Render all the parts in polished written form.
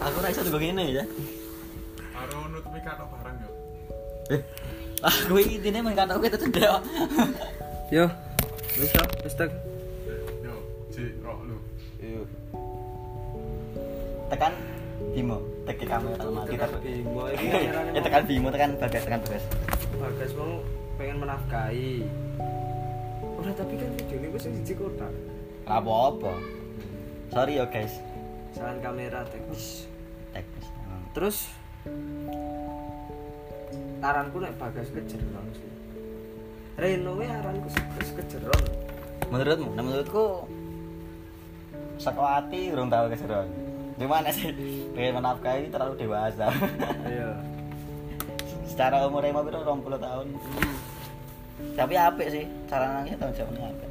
Aku ora iso tunggu ngene ya. Karo nutupi katok barang yo. Aku iki intine men katok kita cendek. Yo. Wis tak. Yo, Ci, roh lu. Yo. Tekan Bimo, tekan kamera mati Tekan Bimo iki kamerane. Tekan Bimo, tekan Bagas. Bagas mau pengen menafkahi. Udah tapi kan video ini gue sih kotak. Ora apa-apa. Sorry yo guys. Salah kamera teknis. Terus aranku nek Bagas kejeron sih. Reno we aranku kejeron. Menurutku saka ati urung tau keseron. Gimana sih? Pengen menafkahi terlalu dewasa. Iya. Secara umur emang piro 20 tahun. Tapi apik sih, cara nangis tahun jawabnya apik.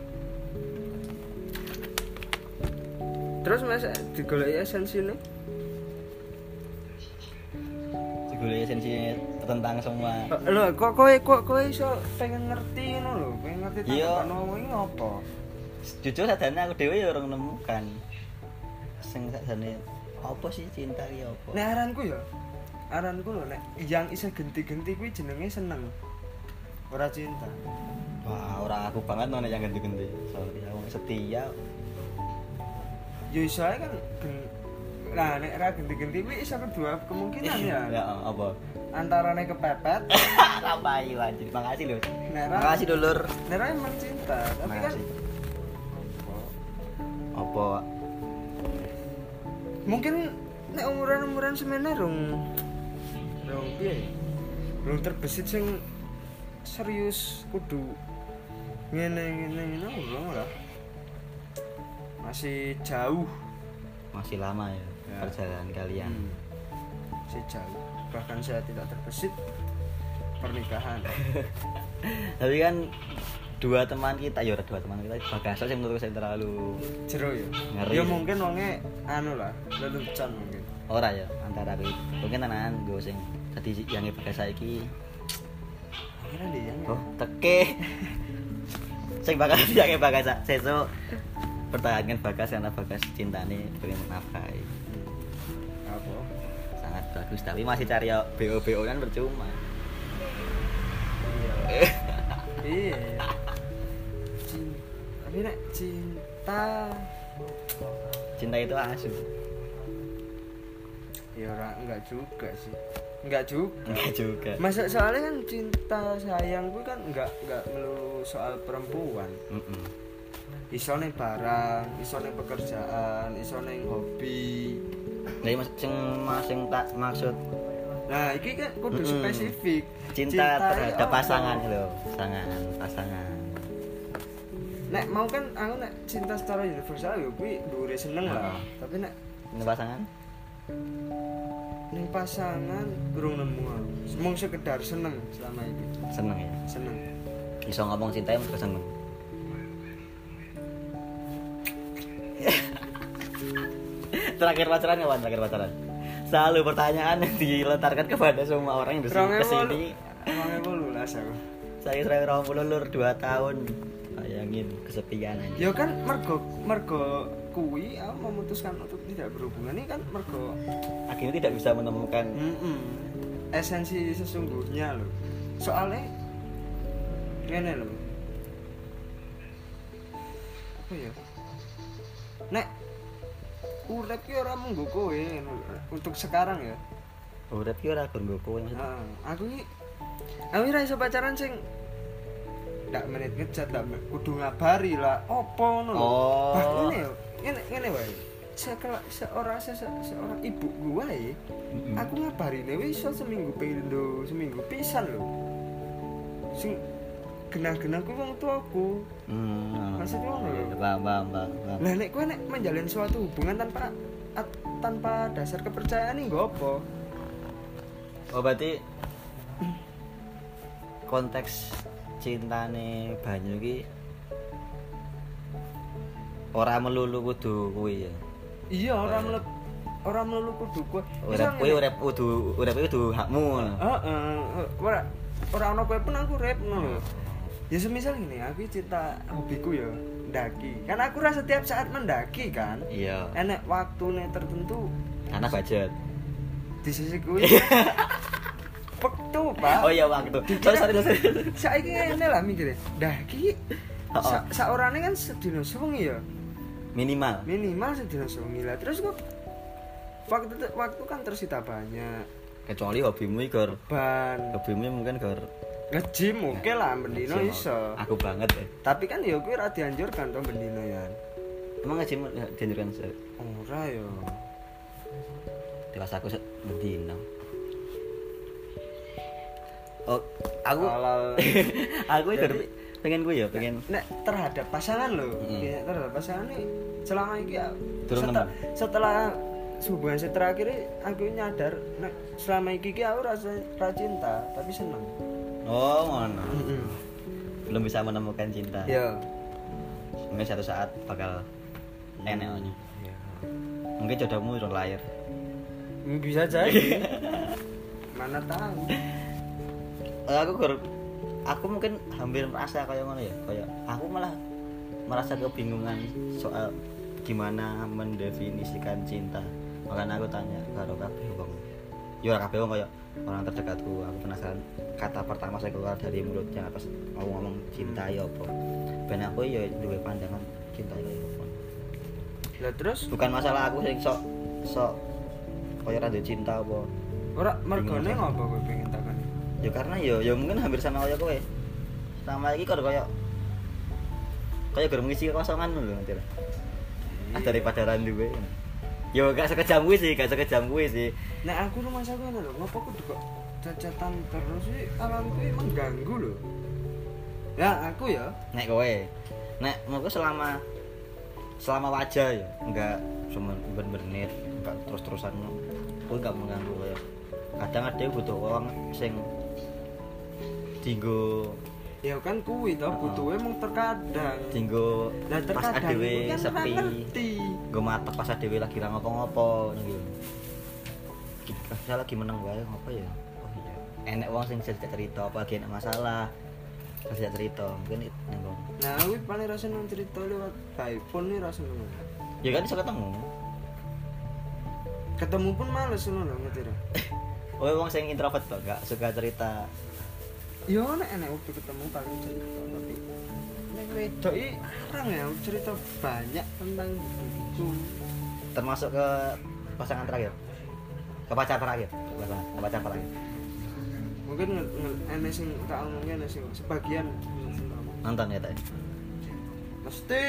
Terus Mas digoleki esensine? Digoleki esensi tentang semua. Lho, kok iso pengen ngerti ngono lho, pengen ngerti Iya. tentang iki ngopo? Jujur sadane aku dhewe ya urung nemukan. Sing sadane apa sih cinta ki apa? Nek aranku lho nek yang isih genti-genti kuwi jenenge seneng. Ora cinta. Wah, ora aku banget nek yang ganti-ganti. Sorry, aku setia. Ya iso ae kan nah nek ra genti-genti kuwi iso kedua kemungkinan ya. Ya apa? Antarane kepepet. Rapai wajib. Makasih lho. Nek ra Makasih dulur. nek ra emang cinta, tapi kan Makasih. Apa? mungkin nek umuran semene rong piye? Rong terbesit sing serius kudu ngene urung lah. Masih jauh, Masih lama ya, perjalanan kalian. masih jauh. Bahkan saya tidak terbesit pernikahan. Tapi kan dua teman kita Bagas sing menurut saya terlalu Jero ya. Ngeri. Ya mungkin wonge anu lah, lelucon mungkin. ora ya antara aku. Mungkin tenan go sing dadi yang Bagas saiki. Akhirnya dia yang Oh, teke. Sing bakal diake Bagas sesuk pertahankan Bagas karena Bagas cintane pengen menafkahi. apa? Sangat bagus, tapi masih cari BO kan percuma. Iya. Tapi nek Cinta itu asu. ya enggak juga sih. Enggak juga. Masa soalnya kan cinta sayang gue kan enggak melulu soal perempuan. Iso ning barang, iso ning pekerjaan, iso ning hobi. Nah, sing tak maksud Nah, iki kan kudu spesifik. cinta terhadap apa? pasangan lho, pasangan. Nek mau kan aku nek cinta secara universal ya kuwi dhuwure seneng lah. Tapi nek Ini pasangan? ning pasangan durung nemu aku. Mung sekedar seneng selama ini. Seneng ya. Seneng. Iso ngomong cinta emang seneng. Terakhir pacaran. Selalu pertanyaan yang dilontarkan kepada semua orang yang kesini. 2018 aku. Saya 20 2 tahun. Bayangin kesepian aja. Ya kan mergo kuwi aku memutuskan untuk tidak berhubungan ini kan mergo Akhirnya tidak bisa menemukan esensi sesungguhnya loh. Soalnya ngene loh. Apa ya? Nek urip ki ora munggo kowe untuk sekarang ya. urip ki ora gon kowe maksudnya. Aku ora iso pacaran sing ndak menit ngejat ndak kudu ngabari lah opo ngono lho. Oh. Ngene wae. Seorang ibu gua ya, aku ngabarine wis iso seminggu pisan lho. Sing genah-genah kuwi wong tuaku. Maksudnya ngono lho. Bang. Lah nek kowe nek menjalin suatu hubungan tanpa dasar kepercayaan iki nggo apa? Oh berarti konteks cintane banyu ki ora melulu kudu kuwi ya. Iya, ora melulu kudu kowe. Urip kudu hakmu ngono. Heeh. Ora ana kowe pun aku urip ngono lho. Ya semisal gini, aku cinta hobiku ya mendaki. Kan aku rasa setiap saat mendaki kan. Iya. Enek waktune tertentu Karena budget. di sisi kuwi. Waktu, Pak. Oh iya waktu. Sorry. Saiki ngene lah mikire. Ndaki Heeh. saorane kan sedina sewengi ya. Minimal. Minimal sedina sewengi lah. Terus kok waktu kan tersita banyak. Kecuali hobimu iki Ban hobimu mungkin nge-gym oke lah bendino nge-gym. iso. Aku banget ya. Tapi kan ya kuwi ora dianjurkan to bendino ya. Emang nge-gym dianjurkan Ora ya. dewasa aku mendino. Oh, aku Kalau aku Jadi- pengen gue ya, pengen nek terhadap pasangan lo, Mm. terhadap pasangan ini selama ini ya, Durung nemu. setelah hubungan saya terakhir ini, aku nyadar nek selama ini aku rasa cinta tapi seneng. oh ngono. Belum bisa menemukan cinta. Ya. Mungkin satu saat bakal neneknya. Mungkin jodohmu udah lahir. Bisa jadi. Mana tahu. Aku mungkin hampir merasa kayak ngono ya, kayak aku malah merasa kebingungan soal gimana mendefinisikan cinta. Makanya aku tanya karo kabeh wong. Ya ora kabeh wong kayak orang terdekatku, aku penasaran kata pertama saya keluar dari mulutnya pas mau ngomong cinta ya apa. Ben aku ya duwe pandangan cinta ya apa. Lah terus Bukan masalah aku sing sok kaya ora duwe cinta apa. ora mergone Bingung. ngopo kowe pengen takon? Ya karena ya mungkin hampir sama kaya kowe. Sama iki kok kaya gur mengisi kekosongan lho nanti. Daripada ra duwe. Ya gak sekejam kuwi sih. Nek aku rumah saku ngono lho, ngopo kudu kok cacatan terus sih alamku mengganggu lho. Ya aku ya. Nek kowe. Nek menurutku selama wajah ya, enggak cuma bener-bener enggak terus-terusan kowe enggak mengganggu kaya. Kadang ada butuh orang sing dinggo Ya kan kuwi to butuhe mung terkadang. dinggo Lah pas terkadang adewe kuwi kan ora sepi. ngerti. Nggo matek pas adewe lagi ra ngopo-ngopo ngono iki. Kita lagi meneng wae ngopo ya. Oh iya. Enek wong sing bisa cerita apa lagi enek masalah. Bisa cerita mungkin itu ning wong. Nah, kuwi paling rasa nang cerita lewat iPhone nih rasa ngono. Ya kan iso ketemu. Ketemu pun males ngono lho ngerti ra. Oh wong sing introvert kok gak suka cerita. Yo nek waktu ketemu paling cerita tapi nek wedok iki arang ya cerita banyak tentang hidupku. Termasuk ke pasangan terakhir. Ke pacar terakhir. Ke pacar terakhir. Mungkin enek sing tak omongke enek sing sebagian Nonton ya tadi. mesti.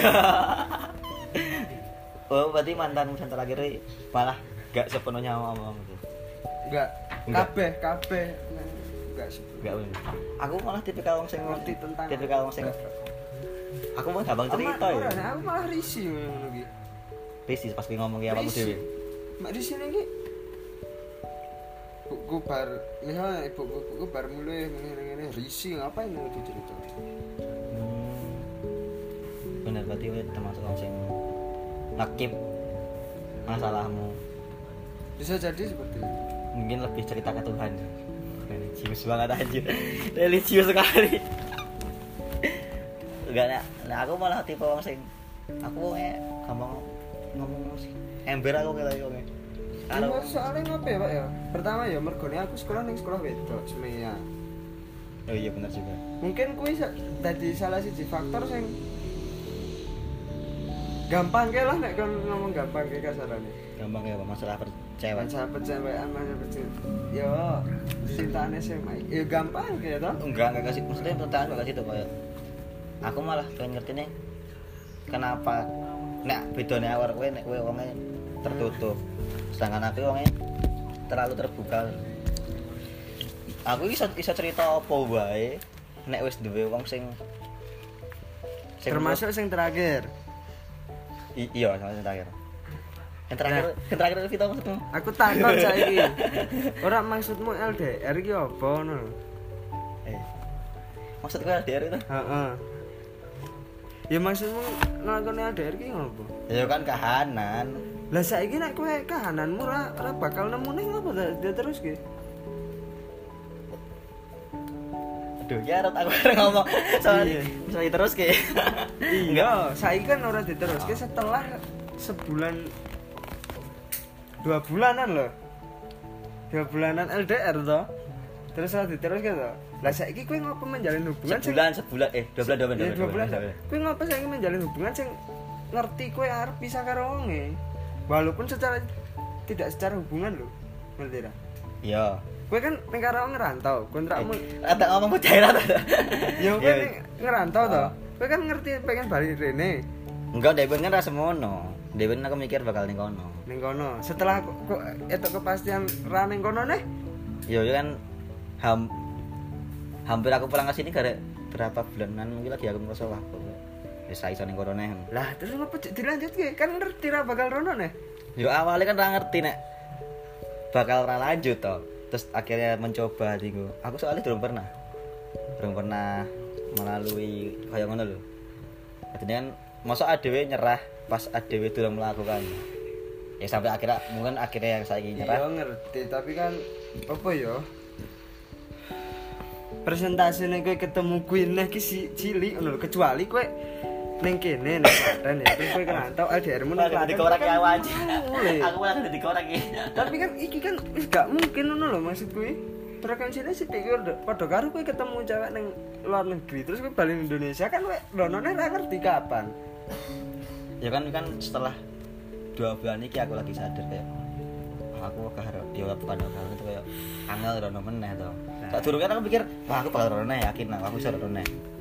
Oh berarti mantanmu yang terakhir ini malah gak sepenuhnya ngomong gitu. Enggak, Enggak. kabeh enggak Gak bener. Aku malah tipikal wong sing ngerti tentang tipikal wong sing aku mau gampang cerita ya. Ora, aku malah risih ngono iki. Risih pas ngomong kayak apa dhewe. Mak di sini iki buku bar lihat buku bar mulai ngene-ngene risih ngapain mau dicerita. Bener berarti kowe termasuk wong sing ngekip masalahmu. Bisa jadi seperti itu. Mungkin lebih cerita ke Tuhan. Religius banget aja. Religius sekali. Enggak, nah aku malah tipe wong sing aku gampang ngomong sih. Ember aku kayak wong. Karo soalnya ngapa ya, Pak ya? Pertama ya mergone aku sekolah ning sekolah wedok semea. Oh iya benar juga. Mungkin kuwi dadi salah siji faktor sing gampang ke lah nek kon ngomong gampang ke kasarane. Gampang ya masalah percaya. Sahabat cewekan mana kecil. Yo, cintaan SMA. Ya gampang ke to. Enggak kasih maksudnya pertanyaan enggak kasih tuh kayak aku malah pengen ngerti nih kenapa nek bedone awak kowe nek kowe wonge tertutup sedangkan aku wonge terlalu terbuka. Aku iso cerita apa wae nek wis duwe wong sing Termasuk sing terakhir. Iya sama sing terakhir. Yang terakhir itu Vito maksudmu? Aku takut saiki. Ora maksudmu LDR iki apa ngono? Maksudku LDR itu? Heeh. Ya maksudmu nglakoni LDR iki ngopo? Ya kan kahanan. Lah saiki nek kowe kahananmu ora bakal nemu ning ngopo dia terus ki? Duh, ya arep aku arep ngomong soalnya bisa terus ke. Iya, saiki kan ora diteruske setelah sebulan 2 bulanan loh. 2 bulanan LDR toh. Terus ora diteruske toh. Lah saiki kowe ngopo menjalin hubungan sebulan 2 bulan. Kowe ngopo saiki menjalin hubungan sing ngerti kowe arep pisah karo wonge. Walaupun tidak secara hubungan lho. Ngerti ra? Iya. Kowe kan ning karo ngerantau, kontrakmu Ada ngomong daerah ta. ya kowe ning ngerantau toh. Kowe kan ngerti pengen balik rene. Enggak, Dewen kan rasa semono. Dewen aku mikir bakal ning kono. Ning kono. Setelah kok etok kepastian ra ning kono neh. Ya kan hampir aku pulang ke sini gara berapa bulanan mungkin lagi aku merasa wah kok wis iso ning kono neh. Lah terus ngapa dilanjutke? Kan ngerti ra bakal rono neh. Yo awalnya kan ra ngerti nek bakal ra lanjut toh. Terus akhirnya mencoba tinggu. Aku soalnya belum pernah melalui kayak ngono lho. Jadi kan masa adewe nyerah pas adewe durung melakukan. Ya sampai mungkin akhirnya yang saya nyerah. Iya ngerti, tapi kan apa ya? Presentasine kowe ketemu kuwi neh ki cilik ngono lho, kecuali kowe ning kene ning Klaten ya, terus kowe kerantau LDR-mu ning Klaten. Dikorek ya wajib. Boleh. Aku malah dikorek iki. Tapi kan iki kan wis gak mungkin ngono lho maksud kuwi. Frekuensine sithik padha karo kowe ketemu cewek ning luar negeri terus kowe balik Indonesia kan kowe lonone ra ngerti kapan. Ya kan setelah 2 bulan iki aku lagi sadar kayak aku karo dia bukan karo itu kayak angel rono meneh to. Sak durunge aku pikir, wah aku bakal rono yakin aku bisa rono.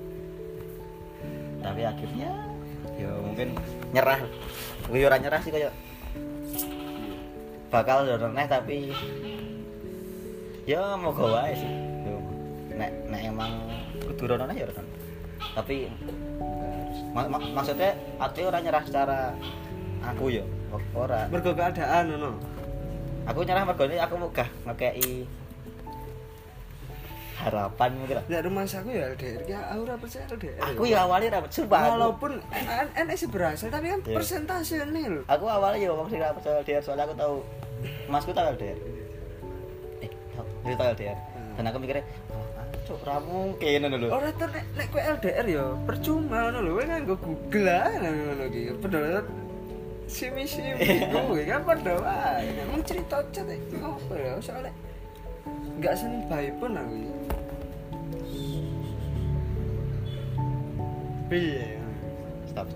Tapi akhirnya ya mungkin nyerah. Kuwi ora nyerah sih kayak bakal rono tapi ya moga wae sih. Yo nek emang kudu rono ya rono. Tapi maksudnya aku ora nyerah secara aku ya ora. Mergo keadaan ngono. Aku nyerah mergo aku megah ngekei harapan mungkin lah. Ya rumah aku ya LDR, ya aku ora percaya LDR. Aku ya awalnya ra sumpah. Walaupun enek sih berhasil tapi kan persentasenya lho. Aku awalnya ya wong sing ra percaya LDR soalnya aku tahu masku tahu LDR. Tahu LDR. Dan aku mikirnya, cuk ra mungkin ngono lho. Ora to nek kowe LDR ya percuma ngono lho, kowe nganggo Google ah ngono iki. Padahal simi-simi kowe kan padha wae. Mung cerita chat iki opo ya soalnya enggak seneng bae pun aku. Piye? Stop.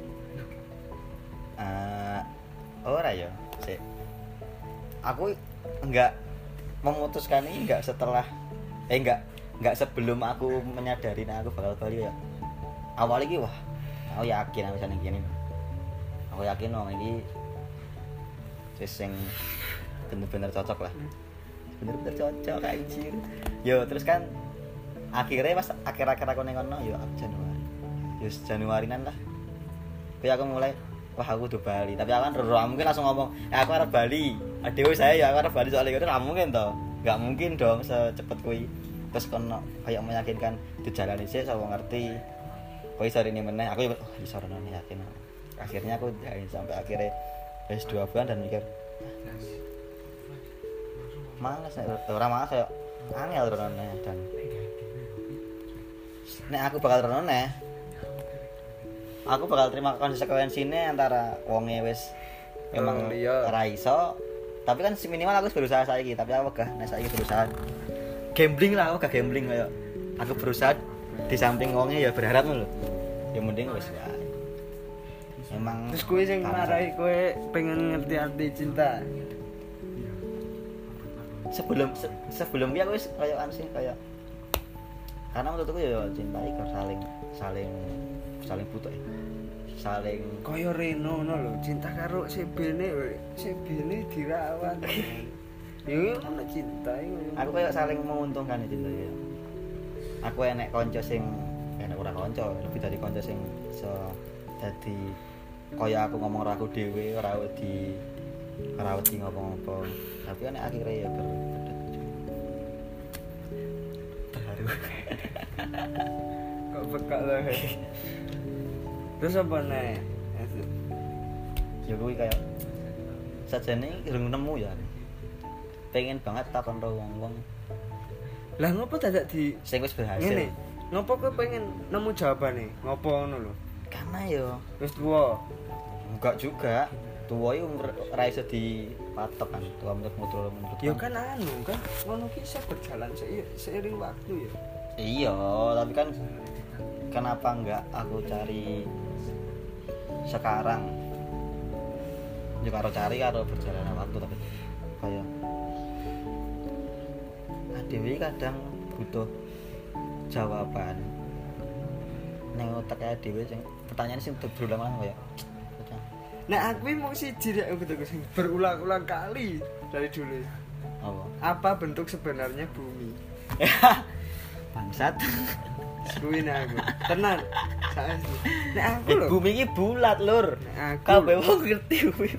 Ora ya, sik. Aku enggak memutuskan ini enggak setelah enggak sebelum aku menyadari aku bakal balik ya. Awalnya iki wah, aku yakin aku bisa ning kene. Aku yakin wong iki wis sing bener-bener cocok lah. Bener-bener cocok anjir. Yo terus kan akhirnya pas akhir-akhir aku ning kono yo Januari. Yo Januarinan lah. Kayak aku mulai wah aku udah Bali, tapi aku kan mungkin langsung ngomong, ya aku arep Bali. Adewe saya ya aku arep Bali soalnya itu mungkin toh. Enggak mungkin dong secepat kuwi. Terus kono kayak meyakinkan dijalani sih sapa ngerti. Kowe iso rene meneh, aku ya iso rene yakin. Akhirnya aku jalani sampai akhirnya wis 2 bulan dan mikir males ora males kayak angel rene dan nek aku bakal rene aku bakal terima konsekuensine antara wonge wis emang ora iso tapi kan minimal aku berusaha saiki tapi aku gak nek saiki berusaha gambling lah aku gak gambling kayak aku berusaha di samping wonge ya berharap lho ya mending wis wae emang terus kowe sing marahi kowe pengen ngerti arti cinta sebelum dia wis kayak sih kayak karena menurutku ya cinta iku saling butuh saling kaya Reno ngono lho cinta karo sebene dirawat ya ngono cinta iku aku kayak saling menguntungkan ya cinta ya aku enek kanca sing enek ora kanca lebih dari kanca sing iso dadi kaya aku ngomong karo aku dhewe ora wedi ngomong-ngomong tapi kan akhirnya ya terharu kok bekak lah terus apa nih ya gue kayak sajane durung nemu ya pengen banget takon ro wong-wong Lah ngopo dadak di sing wis berhasil. ngene? Ngopo kowe pengen nemu jawabane? Ngopo ngono lho? Karena yo Wis tuwa. enggak juga. Tua itu ora iso dipatok kan. Tua menurut Ya kan anu kan ngono ki iso berjalan seiring waktu ya. Iya, tapi kan kenapa enggak aku cari sekarang? Ya karo berjalan waktu tapi kayak Dewi kadang butuh jawaban. Neng otak Dewi sing pertanyaan sing berulang-ulang kayak Nah aku mau siji rek aku sing berulang-ulang kali dari dulu. Apa bentuk sebenarnya bumi? Bangsat. Kuwi aku. Tenan. Saiki. Nek aku lho. Bumi iki bulat, Lur. Aku Kabeh wong ngerti kuwi.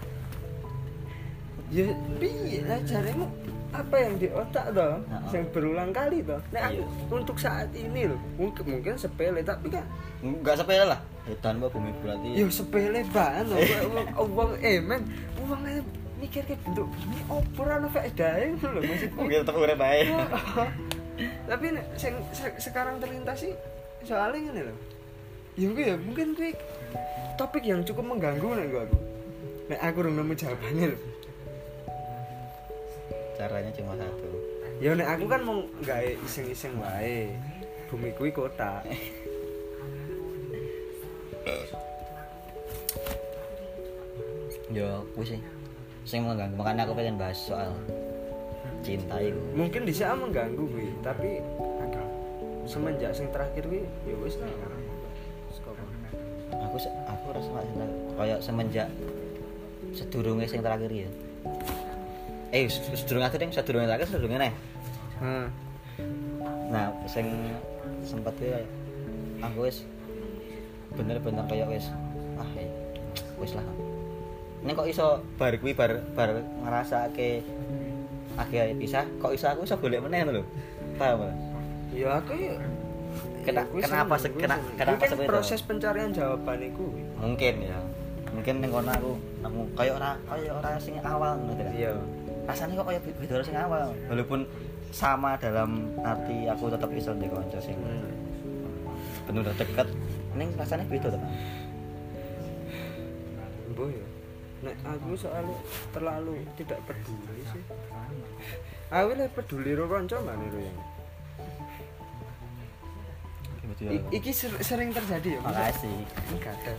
Ya piye lah jaremu apa yang di otak toh yang berulang kali toh. Nek aku untuk saat ini loh mungkin sepele tapi kan enggak sepele lah. Edan mbok bumi bulat iki. Ya sepele banget wong men wong mikir ke bentuk bumi opo ora ono faedahe ngono lho maksudku. Mungkin tetep urip bae. Tapi nek sing sekarang terlintas sih soalnya ngene lho. Ya kuwi ya mungkin kuwi topik yang cukup mengganggu nek aku. Nek aku urung nemu jawabannya lho. Caranya cuma satu. Ya nek aku kan mau gawe iseng-iseng wae. Bumi kuwi kotak. Yo kuwi sing mengganggu. Makanya aku pengen bahas soal cinta itu. Mungkin di sana mengganggu kuwi, tapi semenjak sing terakhir kuwi ya wis lah. Aku rasa kayak semenjak sedurunge sing terakhir ya. Sedurunge terakhir sedurunge neh. Nah, sing sempat ya aku wis bener-bener kayak wis wis lah. Nek kok iso bar kuwi bar ngrasake akhirnya pisah, kok iso aku iso golek meneh lho. Paham ora? Ya aku ya kenapa seperti proses pencarian jawaban iku mungkin ya. Mungkin ning kono aku nemu kayak ora sing awal ngono kan. Iya. Rasane kok kayak beda sing awal. Walaupun sama dalam arti aku tetap iso ndek kanca sing bener deket. Ning rasane beda to, Pak. Mbok ya. Nek aku soalnya terlalu tidak peduli sih. Aku lebih peduli karo kanca mana lho yang. Iki sering terjadi ya. Makasih. Enggak ada.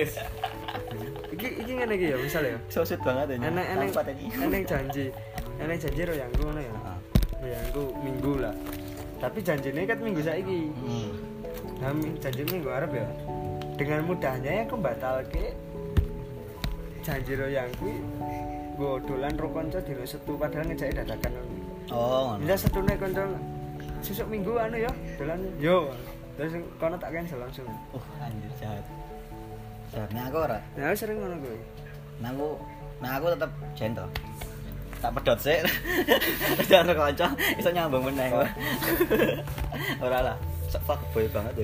Iki ngene iki ya misal ya. Sosot banget ya. Enek janji ro yang ngono ya. Yang minggu lah. Tapi janjine kan minggu saiki. Nah, janji minggu arep ya. Dengan mudahnya aku batalke janji ro yang kuwi nggo dolan ro kanca dino Setu padahal ngejake dadakan. Oh, ngono. Ya setune kanca sesuk minggu anu ya dolan yo. Terus kono tak cancel langsung. Anjir jahat. Jahatnya aku ora. Nah, sering ngono kuwi. Nah aku tetep gentle. Tak pedot sik. Jangan kanca iso nyambung meneh. Ora lah. Sok fuckboy banget ya.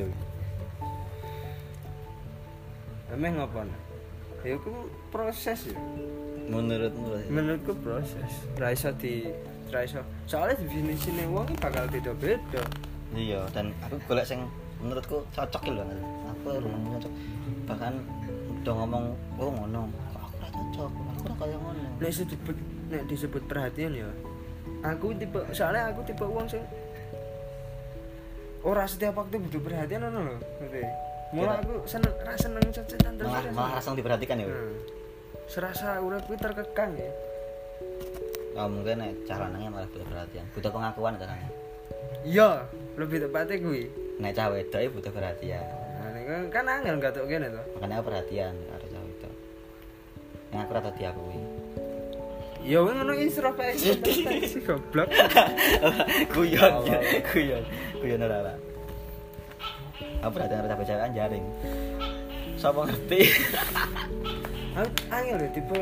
Emang ngopo? Ya iku proses ya. Menurutku proses. Ra iso. Soalnya definisine wong iki bakal beda-beda. Iya, dan aku golek sing menurutku cocok lho. Aku rumah cocok. Bahkan udah ngomong, "Oh, ngono." Kok aku ora cocok. Aku ora kaya ngono. Nek disebut perhatian ya. Soalnya aku tipe wong sing ora setiap waktu butuh perhatian ngono lho. Ngerti? Mulai aku seneng cecetan terus. Malah langsung diperhatikan ya. Serasa urip kuwi terkekang ya. Oh, mungkin nek cara nangnya malah butuh perhatian. Butuh pengakuan caranya. Iya, lebih tepatnya kuwi. Nek cah wedok iki butuh perhatian. Nah, kan angel gatuk kene to. Makanya aku perhatian karo cah wedok. Nek aku ora diakui. Ya wong ngono introspeksi goblok. Guyon ora. Aku perhatian karo cewek jaring. Sopo ngerti? Angel ya tipe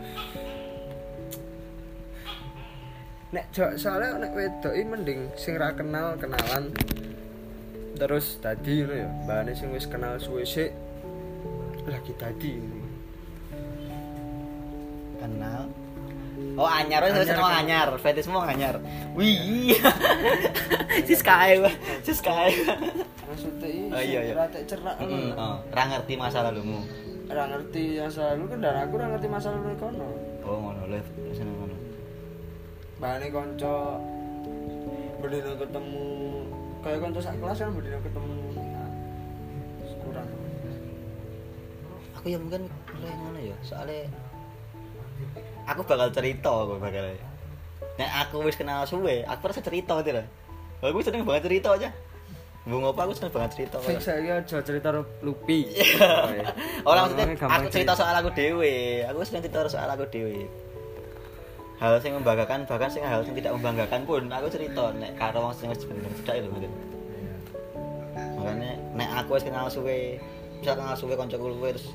nek soalnya nek wedok iki mending sing ra kenalan terus tadi ngono ya mbane sing wis kenal suwe sik lagi tadi kenal Oh anyar, wis seneng anyar, fetismu anyar. Wih. Sis kae. Maksudnya Oh, iya. rata cerak ngono. Oh, ora ngerti masa lalumu. Ora ngerti yang selalu kan dan aku ora ngerti masa lalu kono. Oh ngono lho, seneng ngono. Bahane kanca berdino ketemu kayak kanca sak kelas kan berdino ketemu. Nah, kurang. Aku ya mungkin mulai ngono ya, soalnya aku bakal cerita nek aku wis kenal suwe, aku rasa cerita gitu lah. Aku seneng banget cerita aja. Mbung apa aku seneng banget cerita. Fix saya aja cerita Lupi. Orang maksudnya aku cerita soal aku dhewe. Aku seneng cerita soal aku dhewe. Hal sing membanggakan bahkan sing hal sing tidak membanggakan pun aku cerita nek karo wong sing wis bener cedak lho mungkin. Makanya nek aku wis kenal suwe, misal kenal suwe kancaku luwe terus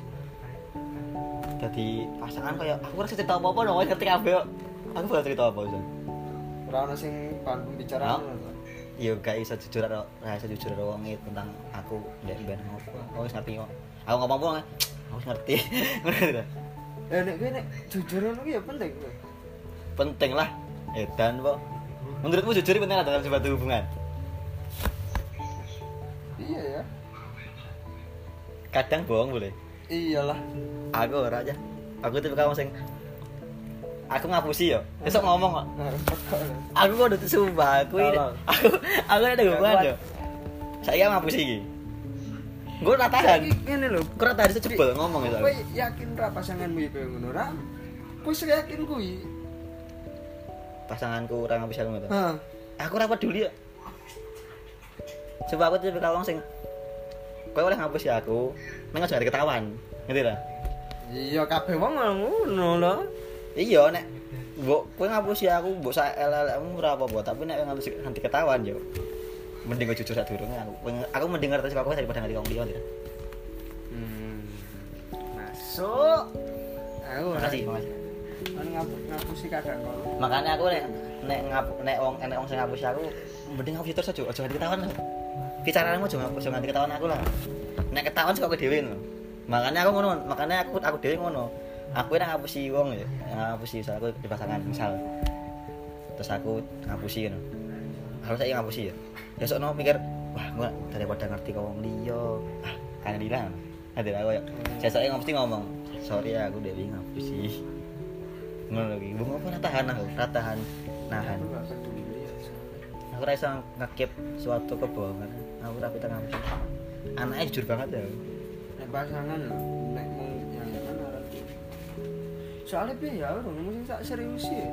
dadi pasangan kaya aku ora cerita apa-apa no, wis ngerti kabeh kok. Aku bakal cerita apa sih? Ora ono sing bahan pembicaraan. Ya gak iso jujur karo rahasia jujur karo wong tentang aku ndek ben apa. Aku wis ngerti kok. Aku ngomong pun aku wis ngerti. Ngono. Nek kowe nek jujur ngono ki ya penting. Penting lah. Edan kok. Menurutmu jujur penting lah dalam suatu hubungan? Iya ya. Kadang bohong boleh. Iyalah. Aku ora aja. Aku tipe kamu sing aku ngapusi yo. Besok ngomong kok. Aku kok udah sumpah, aku ada hubungan yo. Saya ngapusi iki. Gue ora tahan. Ngene lho, Kok ora tahan jebol ngomong itu. kowe yakin ra pasanganmu iki koyo ngono ra? Kowe yakin kuwi? Pasanganku ora ngapusi aku ngono. Heeh. Aku ora peduli yo. Coba aku tipe wong sing kowe oleh ngapusi aku, nek aja ketahuan. Ngerti ra? Iya kabeh wong ngono lho. Iya nek mbok kowe ngapusi aku, mbok sak elek-elekmu ora apa-apa, tapi nek nganti ketahuan yo. Mending gue jujur sadurunge aku mending ngerti kok kowe daripada ngerti wong liya lho. Masuk. Aku Makasih. Kan ngapusi kadang kok. Makanya aku nek wong sing ngapusi aku mending ngapusi terus aja nganti ketahuan. Bicaraanmu aja nganti ketahuan aku lah. Nek ketahuan sik kok dhewe lho. Makanya aku ngono, makanya aku dhewe ngono. Aku ora ngapusi wong ya, ngapusi misal aku di pasangan misal. Terus aku ngapusi ngono. Harus saya ngapusi ya. Besok no mikir, wah gua daripada ngerti kok wong liya. Ah, kan dilang. Ada aku ya. Saya mesti ngomong, sorry ya aku dewe ngapusi. Ngono lagi. Bung apa tahan aku, tahan nahan. Aku ora iso ngekip suatu kebohongan. Aku ora pita ngapusi. Anaknya jujur banget ya. Nek pasangan lho, nek mung yang arep. Soalnya piye ya ora ngomong sak serius ya.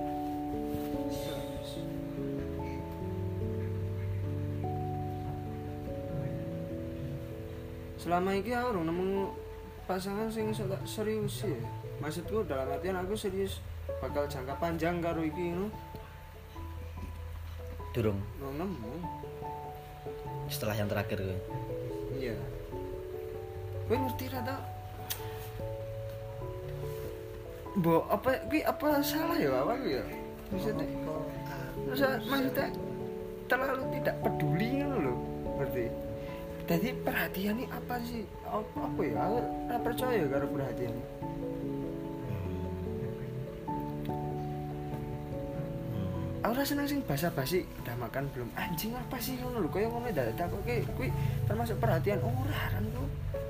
Selama ini aku nemu pasangan sing tak serius ya. Maksudku dalam artian aku serius bakal jangka panjang karo iki ngono. Durung. Nemu. Setelah yang terakhir gue. Iya. Kowe ngerti ra ta? Mbok apa salah ya awak ya? Maksudnya terlalu tidak peduli ngono lho. Ngerti? Jadi perhatian ini apa sih? Apa ya? Aku ora percaya karo perhatian. Aku rasa seneng sing basa-basi udah makan belum? Anjing apa sih ngono lho? Kaya ngomong dadak kok kuwi termasuk perhatian ora kan ku.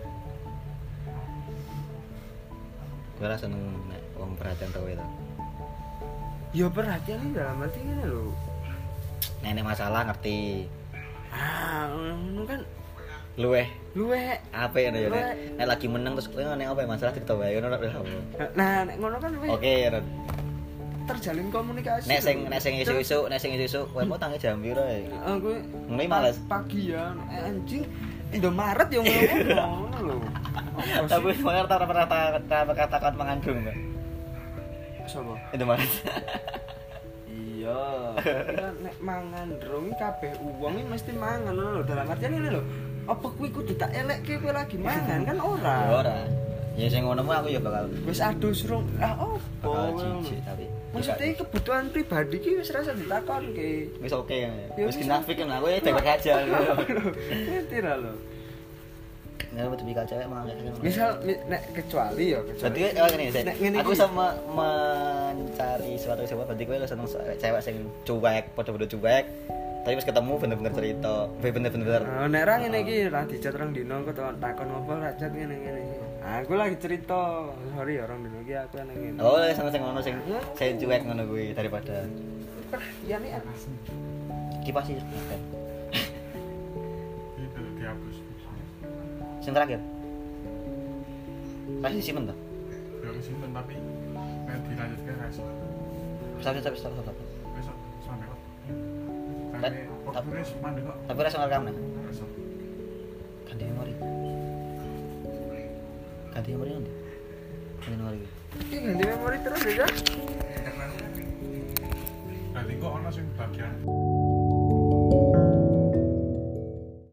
Gue rasa seneng nek wong perhatian tau itu. Ya perhatian ini dalam arti ngene lho. Nenek masalah ngerti. Ah, ngono kan Luweh luweh. apa ya nek lagi menang terus kowe nek apa ya masalah cerita wae ngono lho. Nah, nek ngono kan luweh Oke, Ron. terjalin komunikasi. Nek sing isu-isu kowe mau tangi jam piro ya? Aku Ngene males. pagi ya, anjing Indomaret yang ngono lho. Tapi sebenarnya kata-kata mengandung Mbak. Sopo? Indomaret. Iya. Nek mangan drong kabeh wong iki mesti mangan lho. Dalam artian ngene lho. Apa kuwi kudu tak elekke kowe lagi mangan kan ora? Ya ora. Ya sing ngono aku ya bakal Wis adus rong. Opo? bakal jijik tapi. Maksudnya kebutuhan pribadi ki wis rasa ditakonke. Wis oke kan. Ya Wis wis kinafik kan aku ya baik aja. Ngerti ra lho. Nggak tipikal cewek emang kayak gitu. Misal nek kecuali ya Berarti kecuali. oh, gini, Sek. Nek ngene Aku iki. sama mencari suatu siapa berarti kowe seneng cewek sing cuek, padha-padha cuek. Tapi pas ketemu bener-bener cerita, bener-bener. Nek ra ngene iki ra dicat rong dino kok takon ngopo ra cat ngene-ngene. Aku lagi cerita, sorry ya rong dino iki aku ngene. Oh, seneng sing ngono sing cuek ngono kuwi daripada Ya nek kipas sih. Itu dihapus. Sing terakhir. Masih simpen toh? Ya kesimpen tapi nek dilanjutke ra iso. Sampai. Besok sampe kok. Sampe waktunya mandek kok. Tapi rasa ngerekam nah. Ra iso. Ganti memori nanti. Ganti memori. iki ganti memori terus ya. Berarti kok ana sing bagian